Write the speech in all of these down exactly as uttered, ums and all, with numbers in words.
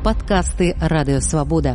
Падкасты Радыёвабода.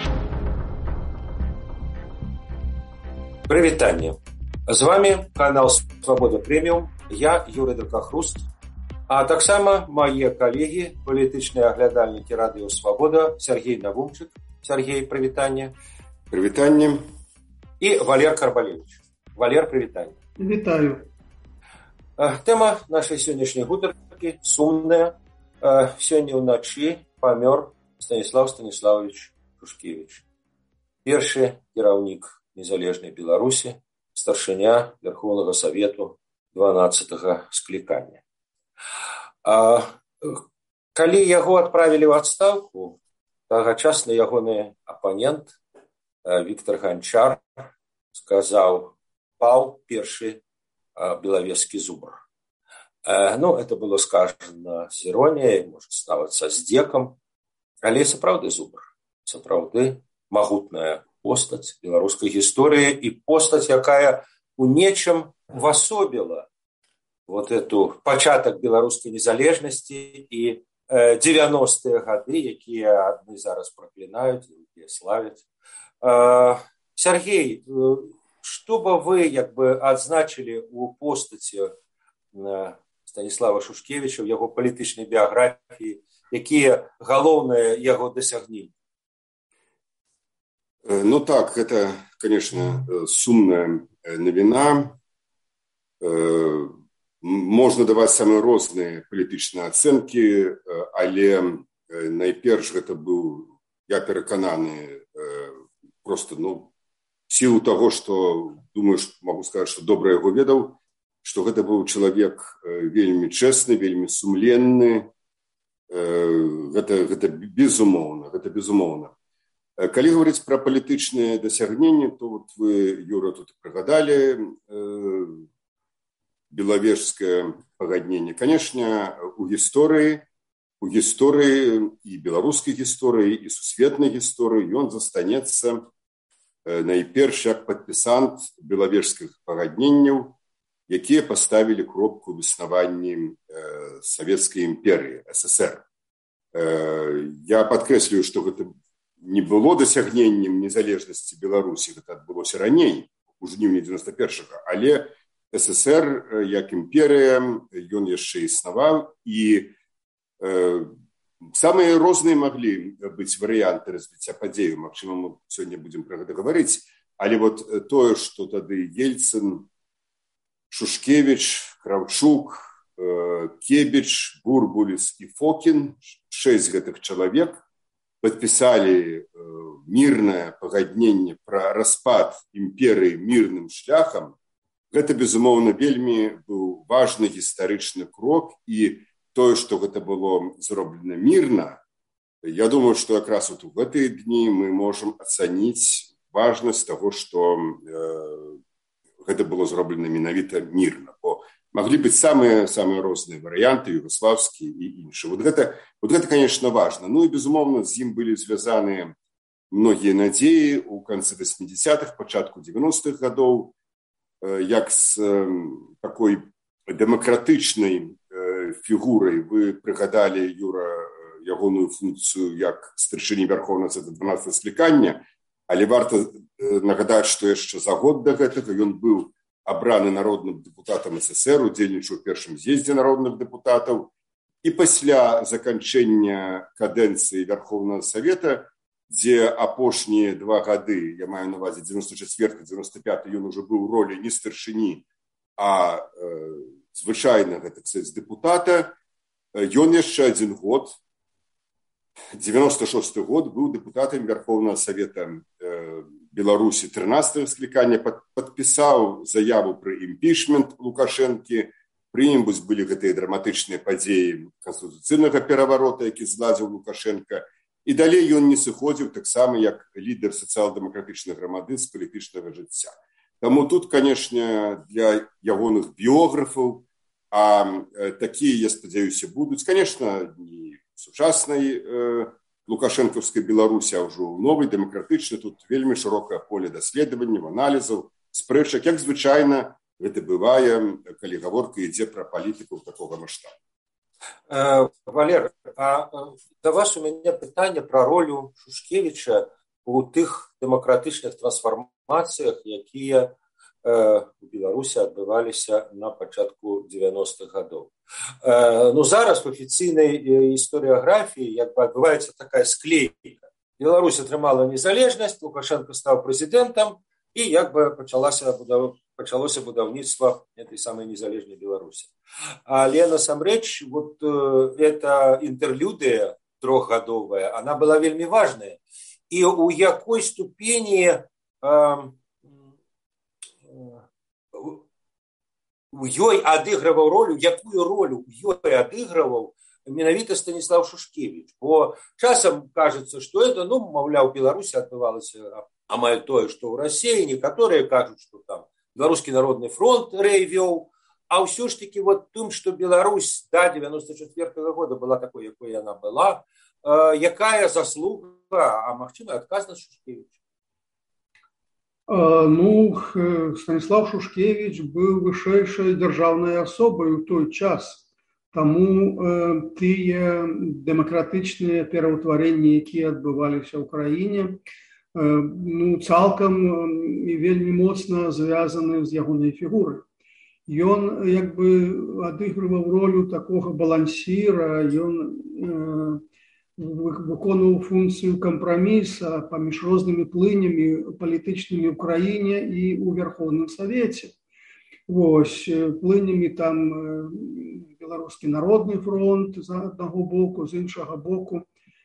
Прывітанне. З вами канал Свабода Прэміум. Я Юрый Дракахруст. А таксама мае калегі, палітычныя аглядальнікі Радыё Свабода, Сергей Навумчык. Сергей, прывітанне. Прывітанне. І Валер Карбалевич. Валер, прывітанне. Вітаю. Тэма нашай сённяшняй гутаркі сумная. Сёння ўначы памёр Станіслав Станіславович Шушкевич. Першы кіраўнік незалежнай Беларусі, старшыня Верховнага Савету дванаццатага склікання. А, калі яго адправілі ў адстаўку, тагачасны ягоны апанент Віктор Ганчар сказаў: паў першы белавежскі зубр. Ну, это было сказано с иронией, может, нават са здзекам, але сапраўды зубр, сапраўды магутная постаць беларускай гісторыі і постаць, якая у нечым увасобіла вот эту пачатак беларускай незалежнасці і э, дзевяностыя гады, якія адны зараз праклінаюць, якія славяць. Э, Сергей, што бы вы як бы адзначылі у постаці э, Станіслава Шушкевіча, в яго палітычнай біяграфіі, якія галоўныя яго дасягненні? Ну так, это, конечно, сумная навіна. Можна даваць самыя розныя палітычныя ацэнкі, але найперш гэта быў, я перакананы, просто, ну, сілу таго, што, думаю, могу сказаць, што добра яго ведаў, што гэта быў чалавек вельмі чэсны, вельмі сумленны. Гэта, гэта безумоўна, гэта безумоўна. Калі гаварыць пра палітычныя дасягненні, то вот вы, Юра, тут прыгадалі белавежскае пагадненне. Канешне, у гісторыі, у гісторыі і беларускай гісторыі, і сусветнай гісторыі ён застанецца найперш як падпісант белавежскіх пагадненняў, якія паставілі кропку ў існаванні э, Савецкай імперыі, СССР. Э, я падкрэслюю, што гэта не было дасягненнем незалежнасці Беларусі, гэта адбылося раней, у жніўні дзевяноста першага, але СССР як імперыя, ён яшчэ існаваў, і э, самыя розныя маглі быць варыянты развіцця падзеяў, магчыма, мы сёння будзем пра гэта гаварыць, але вот тое, што тады Ельцын, Шушкевич, Кравчук, Кебіч, Бурбуліс і Фокін, шэсць гэтых чалавек, падпісалі мірнае пагадненне пра распад імперыі мірным шляхам. Гэта, безумоўна, вельмі быў важны гістарычны крок, і тое, што гэта было зроблена мірна, я думаю, што якраз вот у гэтыя дні мы можам ацаніць важнасць таго, што э, гэта было зроблена менавіта мірна, бо маглі быць самыя самыя розныя варыянты, югославскія і іншыя. Вот гэта, вот гэта, конечно, важна. Ну і, безумоўна, з ім былі звязаныя многія надзеі ў канцы васьмідзесятых, пачатку дзевяностых гадоў, як з такой дэмакратычнай фігурай. Вы прыгадалі, Юра, ягоную функцыю як старшыні Верховнага Савета дванаццатага склікання, але варта нагадаць, што яшчэ за год да гэтага ён быў абраны народным дэпутатам СССР, удзельнічаў у першым з'ездзе народных дэпутатаў, і пасля заканчэння кадэнцыі Верховнага Савета, дзе апошнія два гады, я маю на ўвазе дзевяносто чацвёрты - дзевяносто пяты, ён ужо быў у ролі не старшыні, а э, звычайнага, так сказаць, дэпутата, ён яшчэ адзін год, дзевяносто шосты год, быў дэпутатам Верховнага Савета э, Беларусі трынаццатага склікання, пад, падпісаў заяву пра імпічмент Лукашэнкі, пры ім былі гэтыя драматычныя падзеі канстытуцыйнага пераварота, які зладзіў Лукашенка, і далей ён не сыходзіў таксама як лідар сацыял-дэмакратычнай грамады з палітычнага жыцця. Таму тут, канешне, для ягоных біёграфаў, а э, такія, я спадзяюся, будуць, канешне, не сучаснай э, лукашэнкаўскай Беларусі, а ўжо ў новай, дэмакратычнай, тут вельмі шырокае поле даследаванняў, аналізаў, спрэчак, як звычайна гэта бывае, калі гаворка ідзе пра палітыкаў такога маштабу. Валер, а да вас у мяне пытанне пра ролю Шушкевіча у тых дэмакратычных трансфармацыях, якія у Беларусі адбываліся на пачатку дзевяностых гадоў. Ну, зараз в афіцыйнай гістарыяграфіі як бы адбываецца такая склейка. Беларусь атрымала незалежнасць, Лукашенко стаў прэзідэнтам, і як бы пачалася будова, пачалося будаўніцтва этой самой незалежнай Беларусі. Але насамрэч вот эта інтэрлюдыя трохгадовая, она была вельмі важная. І у якой ступені у ёй адыгрываў ролю, якую ролю у ёй адыгрываў менавіта Станіслав Шушкевіч. Бо часам кажется, што это, ну, маўляў, Беларусі адбывалася амаль тое, што ў Расіі, некаторыя кажуць, што там Беларускі народны фронт рэй вёў, а ўсё ж таки вот тым, што Беларусь до девяносто четвёртого года была такой, якой яна была, э, якая заслуга, а магчыма адказнасць Шушкевіча? Ну, Станіслав Шушкевіч быў вышэйшай дзяржаўнай асобай у той час. Таму э, тыя дэмакратычныя пераўтварэнні, якія адбываліся ў краіне, э, ну, цалкам і вельмі моцна звязаны з ягонай фігурай. Ён як бы адыгрываў ролю такога балансіра, ён э, выконваў функцыю кампраміса паміж рознымі плынямі палітычнымі ў краіне і ў Верховным Савеце. Вось, плынямі там Беларускі народны фронт з аднаго боку, з іншага боку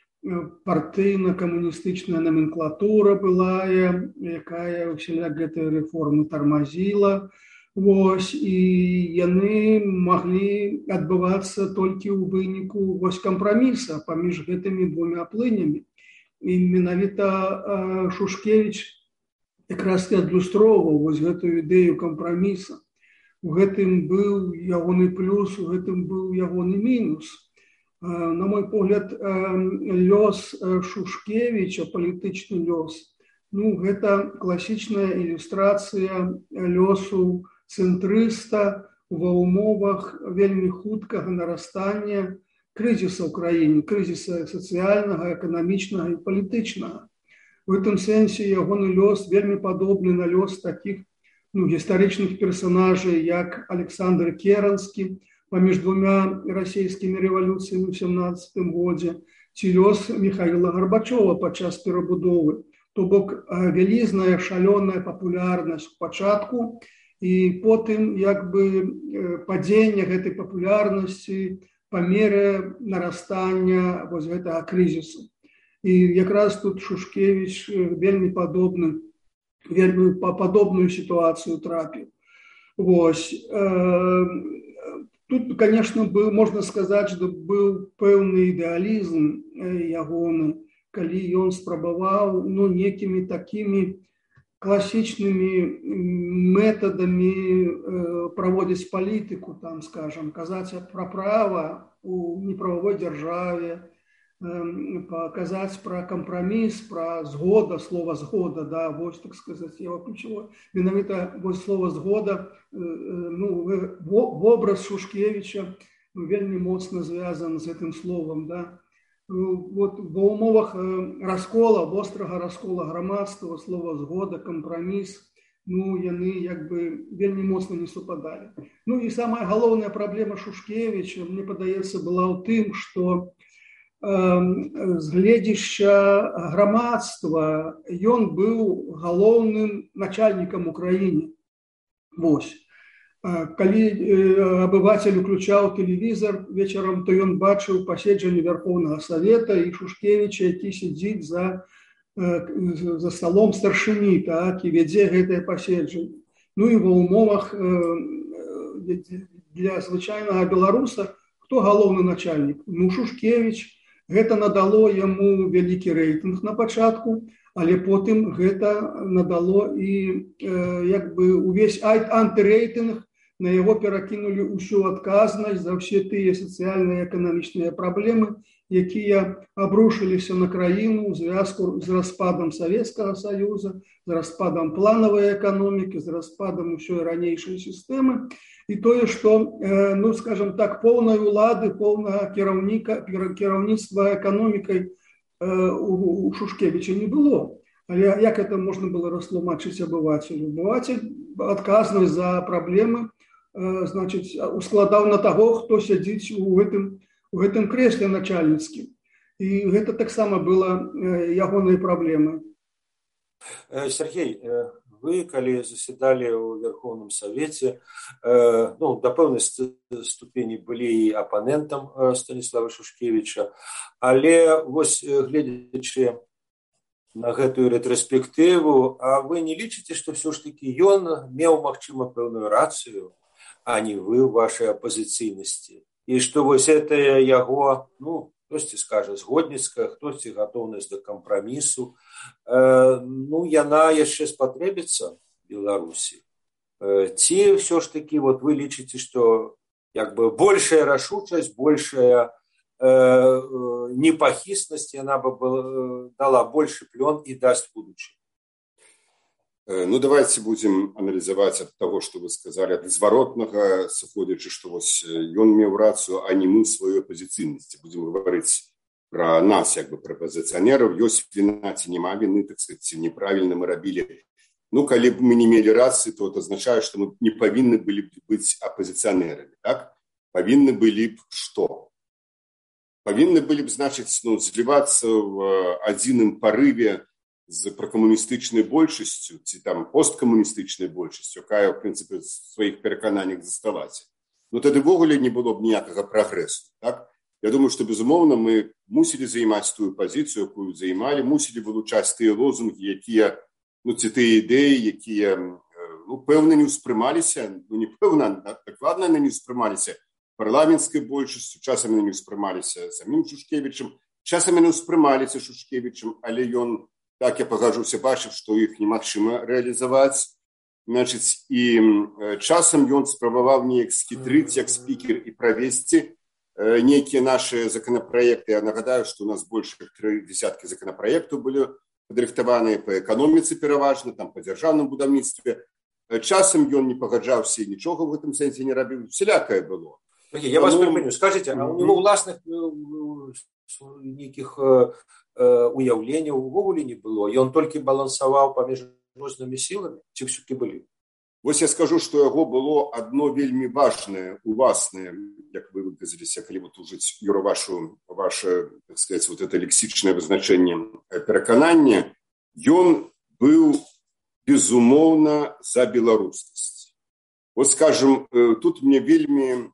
партыйна-камуністычная номенклатура была, якая ўсяляк гэтыя рэформы тармазіла. Вось, і яны маглі адбывацца толькі ў выніку вось кампраміса паміж гэтымі двумя плынямі. І менавіта Шушкевіч якраз і адлюстроўваў вось гэтую ідэю кампраміса. У гэтым быў ягоны плюс, у гэтым быў ягоны мінус. На мой погляд, лёс Шушкевіча, палітычны лёс, ну, гэта класічная ілюстрацыя лёсу цэнтрыста ва ўмовах вельмі хуткага нарастання крызіса ў краіне, крызіса сацыяльнага, эканамічнага і палітычнага. В гэтым сэнсе ягоны лёс вельмі падобны на лёс такіх, ну, гістарычных персонажей, як Александр Керанскі паміж двумя расійскімі рэвалюцыямі ў сямнаццатым годзе, ці лёс Міхаіла Гарбачова падчас перабудовы. То бок вялізная шалёная папулярнасць у пачатку і потым як бы падзенне гэтай папулярнасці па мере нарастання вось гэтага крызісу. І якраз тут Шушкевіч вельмі падобны вельмі падобную сітуацыю трапіў. Вось. Тут, конечно, был, можна сказаць, што быў пэўны ідэалізм ягоны, калі ён спрабаваў, ну, некімі такімі класічнымі метадамі праводзіць палітыку, там, скажам, казаць пра права у неправавой дзяржаве, паказаць пра кампраміс, пра згода, слова згода, да, вось, так сказаць, яго ключавое. Менавіта вось слова згода, ну, вобраз Шушкевіча вельмі моцна звязан з гэтым словам, да. Вот ва ўмовах раскола, вострага раскола грамадства, слова згода, кампраміс, ну, яны як бы вельмі моцна не супадалі. Ну, і самая галоўная праблема Шушкевіча, мне падаецца, была ў тым, што з гледзяшча грамадства ён быў галоўным начальнікам у краіне. Вось. Калі абывацель уключаў тэлевізор вечарам, то ён бачыў паседжанне Верховнага Савета і Шушкевіча, які сядзіць за, за сталом старшыні, так, і вядзе гэтае паседжанне. Ну і ва ўмовах для звычайнага беларуса хто галоўны начальнік? Ну, Шушкевіч. Гэта надало яму вялікі рэйтынг на пачатку, але потым гэта надало і э, як бы увесь антырэйтынг, на яго перакінулі ўсю адказнасць за ўсе тыя сацыяльныя эканамічныя праблемы, якія абрушыліся на краіну ў звязку з распадам Савецкага Саюза, з распадам планавай эканомікі, з распадам усёй ранейшай сістэмы. І тое, што, ну, скажем так, поўнай улады, поўнага кіраўніка, кіраўніцтва эканомікай у Шушкевіча не было. Але як это можна было растлумачыць абывацелю? Абывацель адказнасць за праблемы, значыць, ускладаў на таго, хто сядзіць у гэтым, у гэтым крэсле начальніцкім. І гэта таксама была ягонай праблемай. Сергей, вы, калі заседали ў Верховным Савеце, ну, да пэўнай ступені былі і апанентам Станіслава Шушкевіча, але вось гледзячы на гэтую рэтраспектыву, а вы не лічыце, што ўсё ж такі ён меў, магчыма, пэўную рацыю, а не вы ў вашай апазіцыйнасці. І што вось гэтая яго, ну, хтосьці скажа згодніцкая, хтосьці гатоўнасць да кампрамісу, э, ну, яна яшчэ спатрэбіцца Беларусі. Э, ці ўсё ж такі вот вы лічыце, што як бы большая рашучасць, большая непахіснасць, яна бы была, дала больше плён і дасць будучыню. Ну, давайте будем анализовать от того, что вы сказали, от зворотного, сыходзячы, что вось ён меў рацыю, а не мы сваёй пазіцыйнасці. Будем говорить про нас, як бы про пазіцыянераў. Ёсць віна ці няма віны, так сказать, неправильно мы рабілі. Ну, калі б мы не мелі рацыі, то это означает, что мы не павінны былі б быць апозіцыянерамі, так? Павінны былі б што? Павінны былі б, значыць, ну, злівацца в адзіным парыве з пракамуністычнай большасцю, ці там посткамуністычнай большасцю, якая, в прынцыпе, в сваіх перакананнях заставацца. Ну, тады ввогуле не было б ніякага прагрэсу, так? Я думаю, што, безумоўна, мы мусілі займаць тую пазіцыю, якую займалі, мусілі вылучаць тыя лозунгі, якія, ну, ці тыя ідэі, якія, ну, пэўна не ўспрымаліся, ну, не пэўна, дакладна не ўспрымаліся парламенцкай большасцю, часам яны не ўспрымаліся самім Шушкевічам, часам яны ўспрымаліся Шушкевічам, але ён, так я пагажуся, бачыў, што іх немагчыма рэалізаваць. Значыць, і часам ён спрабаваў неяк схітрыць, як спікер, і правесці нейкія нашыя законапраекты. Я нагадаю, што у нас больш як тры десяткі законапраектаў былі падрыхтаваныя па эканоміцы пераважна, там па дзяржаўным будаўніцтве. Часам ён не пагаджаўся і нічога ў гэтым сэнсе не рабіў. Всялякае было. Я вас припиню. Скажите, а у него власных нейкіх уяўленняў увогуле не было? І он толькі балансаваў паміж рознымі сіламі? Ці ўсё-такі былі? Вось я скажу, што яго было адно вельмі важнае, уласнае, як вы выказаліся, калі вот ужыць, Юра, вашу, ваше, так сказать, вот это лексічнае вызначэнне пераканання. Ён быў, безумоўна, за беларускасць. Вот, скажем, тут мне вельмі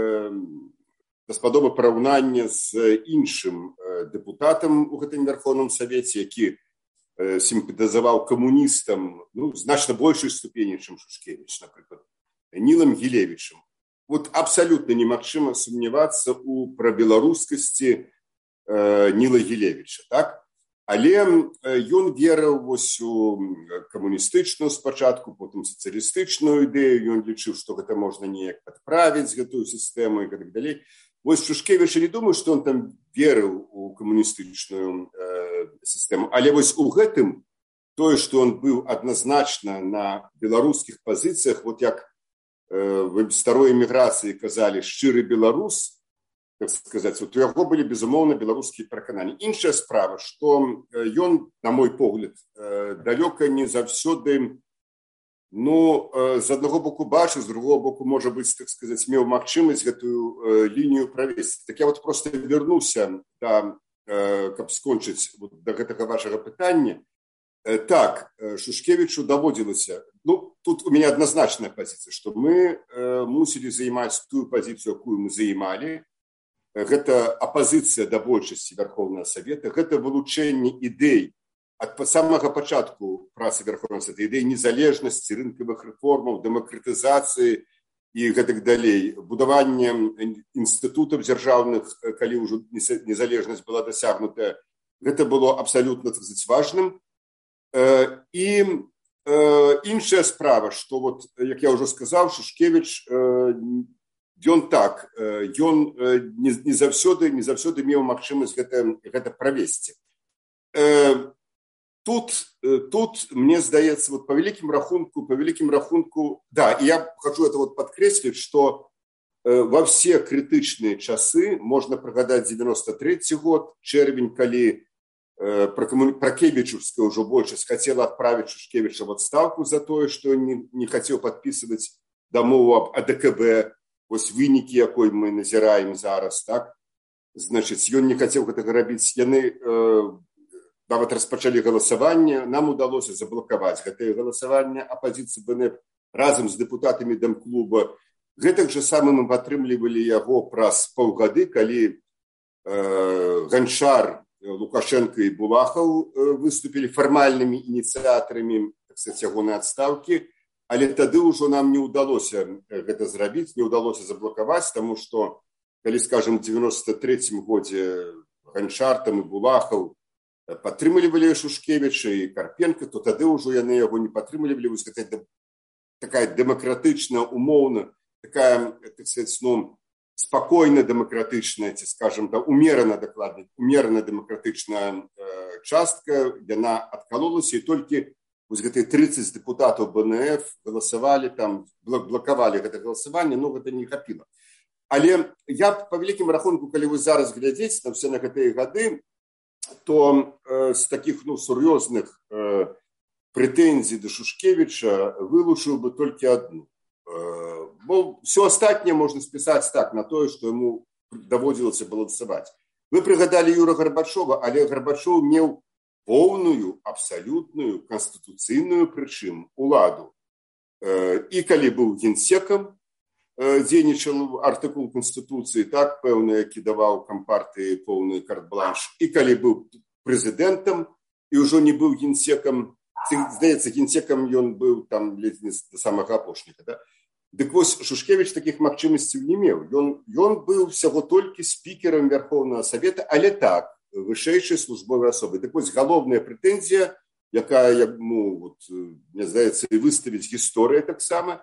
даспадоба параўнання з іншым дэпутатам у гэтым Верховным Савеце, які сімпатызаваў камуністам, ну, значна большай ступені, чым Шушкевіч, напрыклад, Нілам Гілевічам. Вот абсалютна немагчыма сумнявацца ў прабеларускасці Ніла Гілевіча, так? Але ён верыў вось у камуністычную спачатку, потым сацыялістычную ідэю, ён лічыў, што гэта можна неяк падправіць гэтую сістэму і так далей. Вось Шушкевіч, я не думаю, што он там верыў у камуністычную э, сістэму, але вось у гэтым тое, што он быў адназначна на беларускіх пазіцыях, вот як э, в старой эміграцыі казалі шчыры беларус, так сказать, вот у яго былі, безумоўна, беларускія перакананні. Іншая справа, што ён, на мой погляд, далёка не заўсёды, ну, з аднаго боку бачыў, з другого боку, можа быць, так сказать, меў магчымасць гэтую лінію правесці. Так я вот просто вярнуся, да, каб скончыць вот, да гэтага вашага пытання. Так, Шушкевічу даводзілася, ну, тут у мяне адназначная пазіцыя, што мы мусілі займаць тую пазіцыю, якую мы займалі. Гэта апазіцыя да большасці Верховнага Савета, гэта вылучэнне ідэй ад самага пачатку працы Верховнага Савета, ідэй незалежнасці, рынкавых рэформаў, дэмакратызацыі і гэтак далей, будаванне інстытутаў дзяржаўных, калі ўжо незалежнасць была дасягнутая. Гэта было абсалютна, так сказаць, важным. І іншая справа, што, вот, як я ўжо сказаў, Шушкевіч ён так, ён не, не заўсёды, не заўсёды меў магчымасць гэта, гэта правесці. Тут, тут, мне здаецца, вот по великим рахунку, по великим рахунку, да, и я хочу это вот подкреслить, что во все критичные часы, можно пригадать девяносто третий год, червень, коли Прокебічевская уже большасць хотела отправить Шушкевича в отставку за то, что не, не хотел подписывать домову об А Д К Б, вот вынікі, якой мы назираем зараз, так? Значит, ён не хотел гэтага рабіць, яны э, нават распачалі галасаванне, нам удалося заблокаваць гэтае галасаванне апозіцыі Б Н Ф разам з дэпутатамі Дамклуба. Гэтак жа самым мы падтрымлівалі яго праз паўгады, калі э, Ганчар, Лукашенко и Булахов выступили формальными инициаторами, так сказать, ягонай адстаўкі, але тады ўжо нам не ўдалося гэта зрабіць, не ўдалося заблокаваць, таму што, калі, скажем, в девяносто третьем годзе Ганчар там и Булахов падтрымлівалі Шушкевича и Карпенко, то тады ўжо яны яго не падтрымлівалі. Вось гэта такая дэмакратычная, умоўна, такая, так сказать, ну, спокойно демократичная, скажем, да, умеренно докладная, умеренно демократичная э, частка, она откололась, и только вот эти тридцать депутатов Б Н Ф голосовали, там, блоковали это голосование, но это не хапило. Але я по великим рахунку, когда вы зараз глядите на все на эти годы, то э, с таких, ну, серьезных э, претензий до Шушкевича вылучил бы только одну. Бо все остальное можно списать так, на то, что ему доводилось балансовать. Вы пригадали Юра Горбачова, але Горбачов имел полную, абсолютную, конституционную причину, уладу. И коли был генсеком, дзейнічал артикул Конституции, так, певно, які давал компартии полный карт-бланш, и коли был президентом, и уже не был генсеком, здається, генсеком он был там до самого апошника, да? Дык вось Шушкевич таких магчымасцяў не меў. Ён, ён быў всяго толькі спікерам Верховного Совета, але так, вышэйшай службовай асобай. Дык вось галоўная прэтэнзія, якая яму, вот, мне здаецца, і выставіць гісторыя таксама,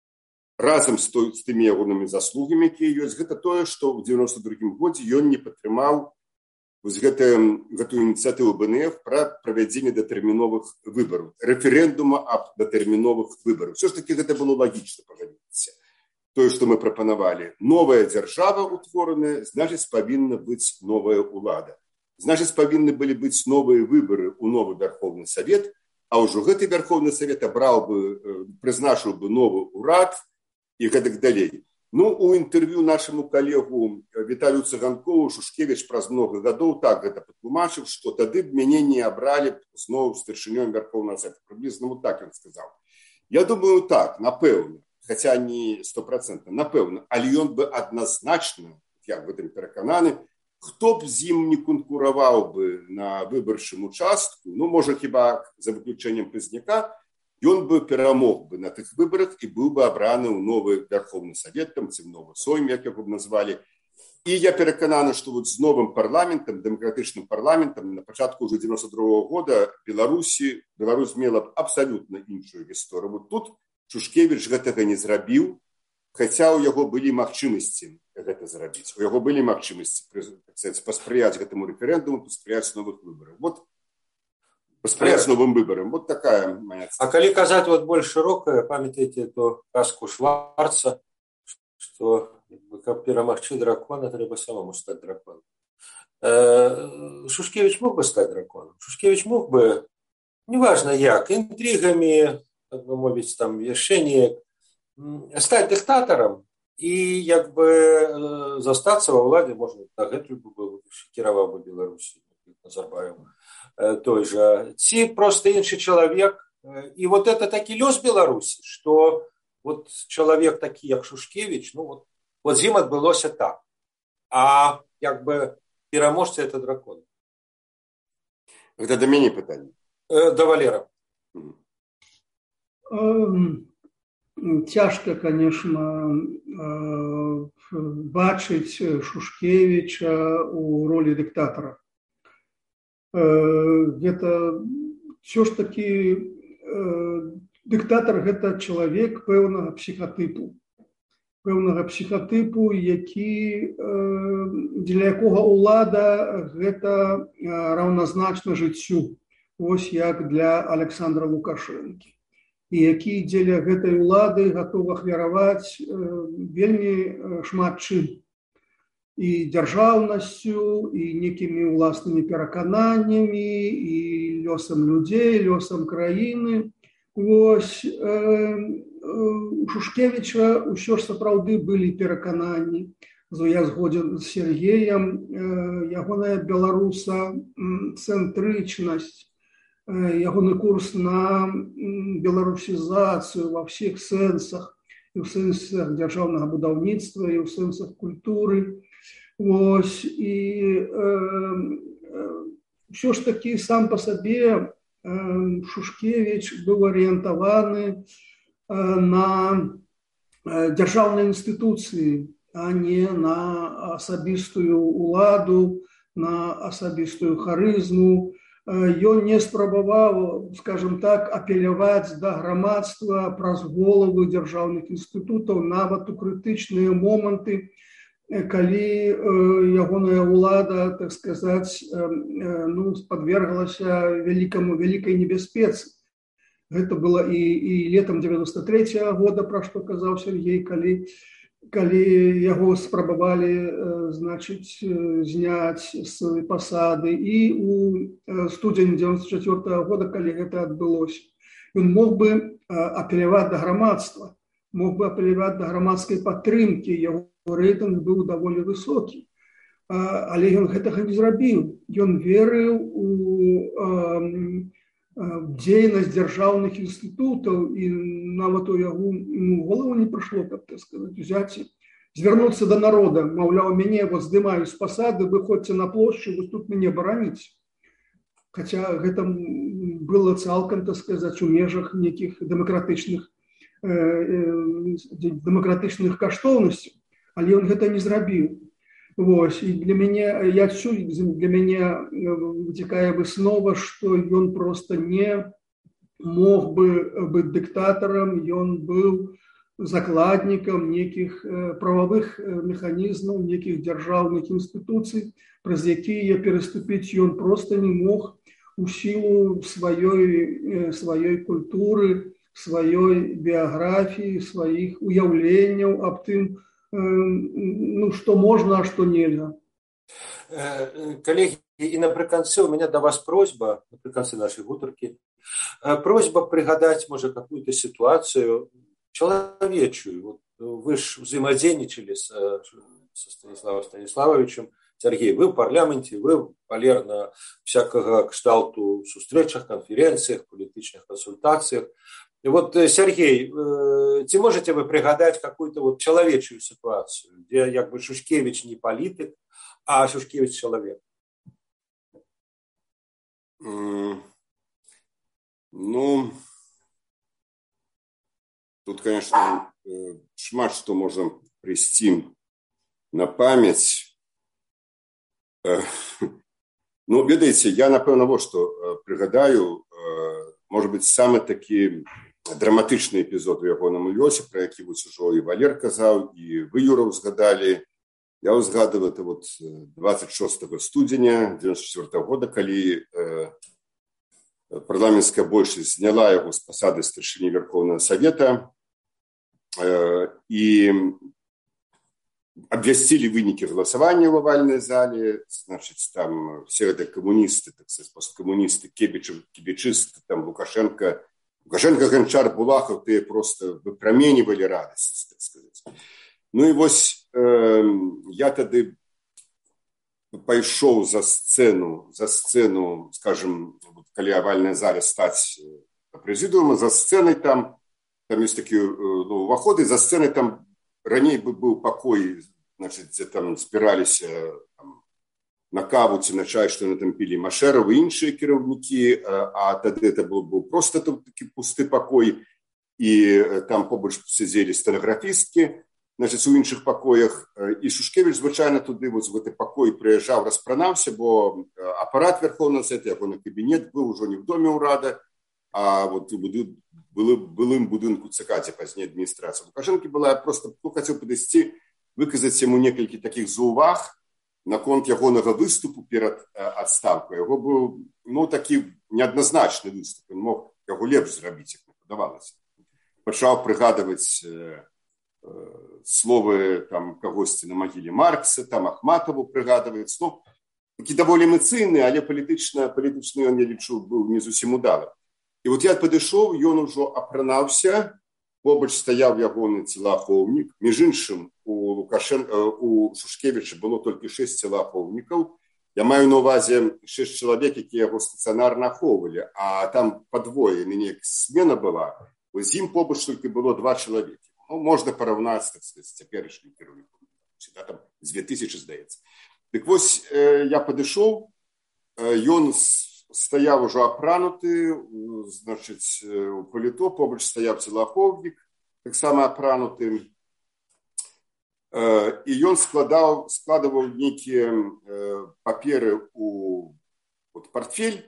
разам з, той, з тымі ягонымі заслугамі, якія ёсць, гэта тое, што ў девяносто другім годзе ён не падтрымаў вось гэта, гэтую ініцыятыву Б Н Ф пра правядзенне датэрміновых выбараў, рэферэндума аб датэрміновых выбарах. Все ж таки гэта было лагічна, пагадзіцеся. Тое, што мы прапанавалі. Новая дзяржава утвораная, значыць, павінна быць новая ўлада. Значыць, павінны былі быць новыя выбары ў новы Верховны Савет, а ўжо гэты Верховны Савет абраў бы, прызначыў бы новы ўрад і гэтак далей. Ну, у інтэрв'ю нашаму калегу Віталію Цыганкову Шушкевич праз много гадоў так гэта патлумачыў, што тады б мяне не абралі зноў старшынём Верховнага Савета. Прыблізна вот так ён сказаў. Я думаю, так, напэўна, хаця не стопроцентна, напэўна, але ён бы адназначна, я в гэтым перакананы, хто б з ім не канкураваў бы на выбарчым участку, ну, можа, хіба за выключэннем Пазняка, ён бы перамог бы на тых выбарах і быў бы абраны ў новы Верховны Савет, там, ці новы Сойм, як яго б назвалі. І я перакананы, што вот з новым парламентам, дэмакратычным парламентам, на пачатку ўжо девяносто другого года Беларусі, Беларусь мела б абсалютна іншую гісторыю. Вот тут Шушкевич гэтага не зрабіў, хаця ў яго былі магчымасці гэта зрабіць. У яго былі магчымасці, так сказать, паспрыяць гэтаму рэферэндуму, паспрыяць новых выбараў. Вот паспрыяць новым выбарам. Вот такая моя цель. А калі казаць вот больш шырокая, памятаеце эту казку Шварца, што каб перамагчы дракона, трэба самому стаць драконом. Шушкевич мог бы стаць драконом. Шушкевич мог бы, неважно як, інтригамі, так бы мовіць, там, яшчэ неяк, стаць дыктатарам і як бы застацца ва ўладзе, можна, дагэтуль бы кіраваў бы Беларусі, Назарбаев той же, ці просто іншы чалавек. І вот это такі лёс Беларусі, што вот чалавек такі, як Шушкевич, ну вот, вот з ім адбылося так. А як бы пераможца это дракон. Гэта да мяне пытанне. Да Валера. Цяжка, конечно, бачыць Шушкевича у ролі дыктатара. Гэта все ж таки дыктатар гэта чалавек пэўнага псіхатыпу. пэўнага псіхатыпу, які, для якога ўлада гэта раўназначна жыццю, вось як для Александра Лукашэнкі, і які дзеля гэтай улады гатовы ахвяраваць вельмі шмат чым. І дзяржаўнасцю, і некімі ўласнымі перакананнямі, і лёсам людзей, лёсам краіны. Вось у Шушкевіча ўсё ж сапраўды былі перакананні. Я згоден з Сергеем, ягоная беларусацэнтрычнасць, ягоны курс на беларусізацыю ва ўсіх сэнсах, і ў сэнсах дзяржаўнага будаўніцтва, і ў сэнсах культуры. Вось, і ўсё ж такі сам па сабе Шушкевіч быў арыентаваны на дзяржаўныя інстытуцыі, а не на асабістую ўладу, на асабістую харызму. Ён не спрабаваў, скажем так, апеляваць да грамадства праз головы дзяржаўных інстытутаў, нават у крытычныя моманты, калі ягоная ўлада, так сказаць, ну, падверглася вялікаму вялікай небяспецы. Гэта было і, і летам девяносто третьего года, пра што казаў Сергей, калі, калі яго спрабавалі, значыць, зняць з пасады, і у студзені девяносто четвёртого года, калі гэта адбылося. Ён мог бы апеляваць да грамадства, мог бы апеляваць да грамадскай падтрымкі, яго рэйтынг быў даволі высокі, але ён гэтага не зрабіў. Ён верыў у дзейнасць дзяржаўных інстытутаў, і нават у яго ну, голову не прыйшло, каб так сказаць, узяць, звярнуцца да народа, маўляў, мяне вот здымаюць з пасады, вы ходзьце на плошчу, вы тут мяне бараніць. Хаця гэта было цалкам, так сказаць, у межах нейкіх дэмакратычных дэмакратычных каштоўнасцяў. Але ён гэта не зрабіў. Вось, і для мяне, я адсюль, для мяне вытекае выснова, што ён проста не мог бы быць дыктатарам, ён быў закладнікам нейкіх прававых механізмаў, нейкіх дзяржаўных інстытуцый, праз якія пераступіць ён проста не мог у сілу сваёй, сваёй культуры, сваёй біяграфіі, сваіх уяўленняў аб тым, ну, што можна, а што нельга. Коллеги, і напрыканцы у меня до вас просьба, напрыканцы нашай гутаркі, просьба прыгадаць, можа, какую-то ситуацию человечую. Вот вы ж взаимодейничали с, со Станиславом Станиславовичем. Сергей, вы в парламенте, вы полерно всякого кшталту сустрэчах, конференциях, политичных консультациях. И вот, Сергей, ці можете вы пригадать какую-то вот человечую ситуацию, где як бы Шушкевич не политик, а Шушкевич человек? Mm, ну, тут, конечно, шмат что можно прийти на память. Ну, ведаеце, я, напэўна, вот что пригадаю, может быть, самый такі драматычны эпізод у ягоным лёсе, про які вось ужо і Валер казаў, і вы, Юра, узгадалі. Я узгадываю, это вот двадцать шестого студзеня девяносто четвёртого года, калі э, парламенцкая большасць зняла яго з пасады старшыні Верховного Совета э, і абвясцілі вынікі галасавання ў авальнай зале. Значыць, там все гэта камуністы, так сказать, посткамуністы, кебечысты, там Лукашенко, Лукашенко, Гончар, Булахов, тыя просто выпраменьвалі радасць, так сказать. Ну і вось э, я тады пайшоў за сцэну, за сцэну, скажем, калі авальная зале стаць прэзідыума, за сцэнай там, там ёсць такія ну, уваходы, за сцэнай там раней бы быў пакой, значит, дзе там збіраліся там, на каву ці на чай, што яны там пілі Машэраў і іншыя кіраўнікі, а тады это быў, быў проста такі пусты пакой, і там побач сядзелі стэнаграфісткі, значит, у іншых пакоях, і Шушкевіч звычайна туды вось в гэты пакой прыязджаў, распранаўся, бо апарат Верховного Совета, ягоны кабінет быў ужо не в доме ўрада, а вот у буду, было, былым будынку ЦК, дзе пазней адміністрацыя Лукашэнкі была, я просто ну, хацеў падысці, выказаць яму некалькі такіх заўваг наконт ягонага выступу перад адстаўкай. Яго быў ну, такі неадназначны выступ, ён мог яго лепш зрабіць, як мне падавалася. Пачаў прыгадваць э, э, словы там, кагосьці на магіле Маркса, там Ахматову прыгадваць. Ну, такі даволі эмацыйны, але палітычна, палітычны ён, я лічу, быў не зусім удалы. І вот я падышоў, ён ужо апранаўся, побач стаяў ягоны целаахоўнік. Між іншым, у, Лукашен... у Шушкевіча было толькі шэсць целаахоўнікаў. Я маю на ўвазе шэсць чалавек, якія яго стацыянарна ахоўвалі, а там падвое, неяк смена была. З ім побач толькі было два чалавекі. Ну, можна параўнаць, так сказаць, з цяперашнім кіраўніком. Да, там з две тысячы, здаецца. Дык вось э, я падышоў, э, ён стаяў ужо апрануты, значыць, у паліто, побач стаяў целаахоўнік, таксама апрануты. Э, і ён складаў, складываў нейкія э, паперы у вот, портфель,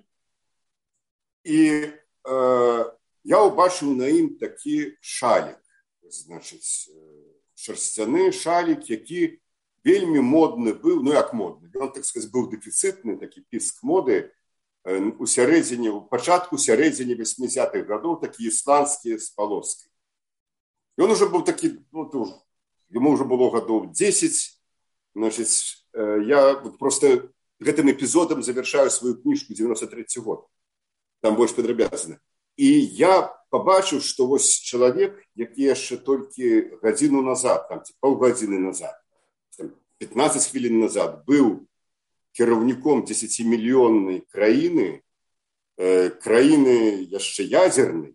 і э, я ўбачыў на ім такі шалік, значыць, шарсцяны шалік, які вельмі модны быў, ну як модны, ён, так сказаць, быў дэфіцытны, такі піск моды, у сярэдзіне, у пачатку сярэдзіне васьмідзесятых гадоў, такі ісландскі з палоскай. Ён уже быў такі, ну, ему уже было гадоў дзесяць, значыць, я просто гэтым эпізодам завяршаю сваю кніжку дзевяносто трэці год, там больш падрабязана. І я пабачыў, што вось чалавек, які яшчэ толькі гадзіну назад, там, ці паўгадзіны назад, пятнаццаць хвілін назад быў кіраўніком дзесяцімільённай краіны, э, краіны яшчэ ядзернай,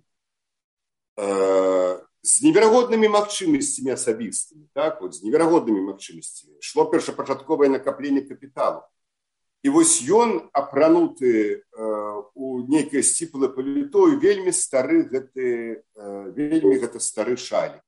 э, з неверагоднымі магчымасцямі асабістымі, так, вот, з неверагоднымі магчымасцямі. Шло першапачатковае накапленне капіталу. І вось ён апрануты э, у нейкае сціплае паліто, і вельмі стары гэты, э, вельмі гэта стары шалік.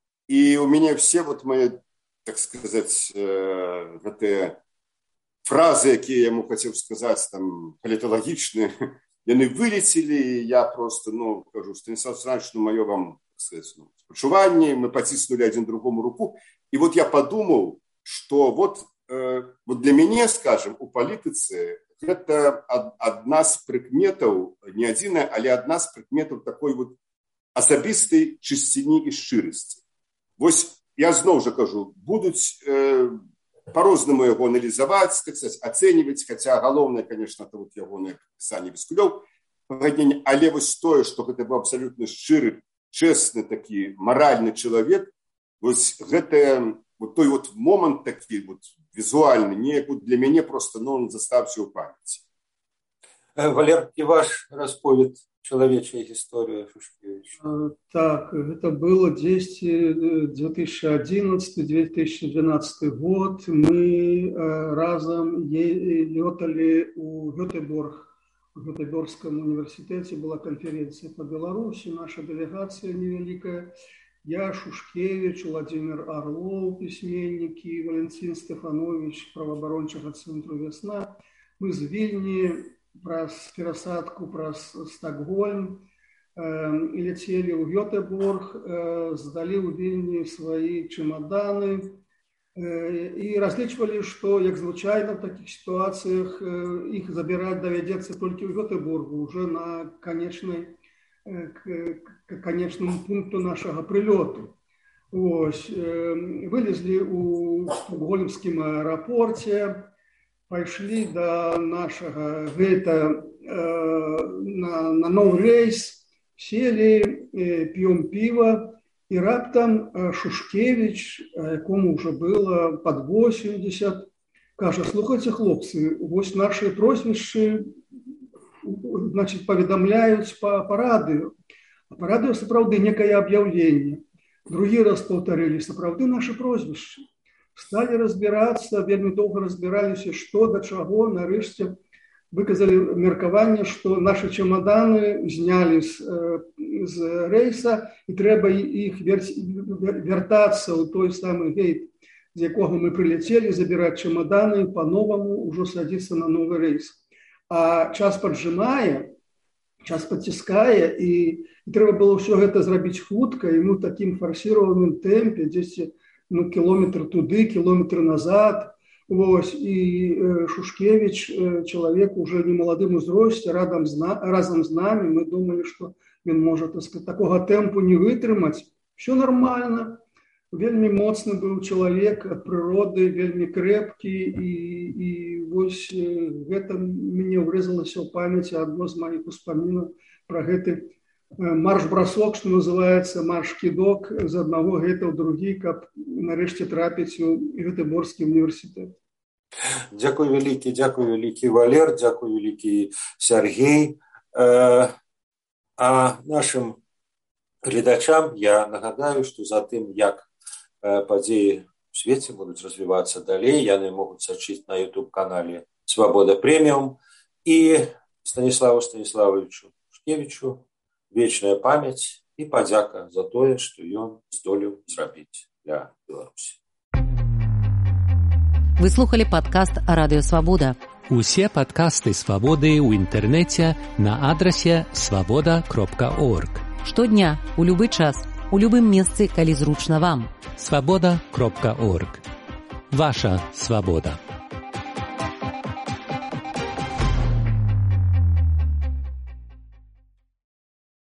І у мяне все вот мои, так сказаць, э, гэтыя фразы, якія я яму хацеў сказаць, там, паліталагічныя, яны вылецелі, і я просто, ну, кажу, Станіслав Станіславович, ну, маё вам, так сказаць, ну, спачуванне, мы паціснулі адзін другому руку, і вот я падумаў, што вот, э, вот для мяне, скажем, у палітыцы гэта адна з прыкметаў, не адзіная, але адна з прыкметаў такой вот асабістай чысціні і шчырасці. Вось я зноў жа кажу, будуць э, по-рознаму яго аналізаваць, так сказаць, ацэньваць, хаця галоўнае, конечно, это вот ягонае пісанне Віскулёў, пагадненне, але вось тое, што гэта быў абсалютна шчыры, чэсны такі маральны чалавек, вось гэтае, вот той вот момант такі вот візуальны, неяк вот для мяне просто, ну, он застаўся ў памяці. Валер, і ваш расповед «Человечая история» Шушкевича. Так, это было две тысячи одиннадцатый — две тысячи двенадцатый год. Мы разом летали у Гетеборг. В Гетеборгском университете была конференция по Беларуси, наша делегация невеликая. Я, Шушкевич, Владимир Орлов, письменники, Валентин Стефанович, правоабарончага цэнтру «Весна». Мы з Вільні праз перасадку, праз Стокгольм э, і ляцелі ў Гётэборг, э, здалі ў Вільні свае чемаданы э, і разлічвалі, што, як звычайна в такіх сітуацыях, э, іх забіраць давядзецца толькі ў Гётэборгу, уже на канечнай, э, к, к канечнаму пункту нашага прылёту. Ось, э, вылезлі ў стокгольмскім аэрапорце, пайшлі да нашага гэта э, на, на новы рэйс, сели, э, п'ём піва, і раптам э, Шушкевич, якому ўжо было пад восемьдесят, кажа: слухайце, хлопцы, вось нашыя прозвішчы, значит, паведамляюць па, па радыё. А па радыё сапраўды некае аб'яўленне. Другі раз паўтарылі, сапраўды нашы прозвішчы. Стали разбирацца, вельмі доўга разбіраліся, што да чаго. Нарэшце выказалі меркаванне, што нашы чемаданы знялі з, з рэйса, і трэба іх вяртацца ў той самы гейт, з якога мы прыляцелі, забіраць чемаданы, па-новаму ўжо садзіцца на новы рэйс. А час паджимае, час паціскае, і трэба было ўсё гэта зрабіць хутка, і мы ў такім фарсіраваным тэмпе, дзесьці ну, кілометр туды, кілометр назад. Вось, і Шушкевич, чалавек уже не маладым узросце, разам з, на, разам з намі, мы думалі, што ён можа так сказать, такога тэмпу не вытрымаць. Все нормально. Вельмі моцны быў чалавек ад прыроды, вельмі крэпкі, і, і вось гэта мяне ўрэзалася ў памяці адно з маіх успамінаў пра гэты марш-брасок, што называецца марш-кідок з аднаго гэта ў другі, каб нарэшце трапіць у Гетэборскі універсітэт. Дзякуй вялікі, дзякуй вялікі Валер, дзякуй вялікі Сяргей. А нашым гледачам я нагадаю, што за тым, як падзеі у свеце будуць развівацца далей, яны могуць сачыць на YouTube-канале «Свабода Прэміум», і Станіславу Станіславовичу Шушкевічу вечная памяць і падзяка за тое, што ён здолеў зрабіць для Беларусі. Вы слухали падкаст «Радыё Свабода». Усе падкасты «Свабоды» ў інтэрнэце на адрасе свабода кропка орг. Штодня, у любы час, у любым месцы, калі зручна вам. свабода кропка орг. Ваша свабода.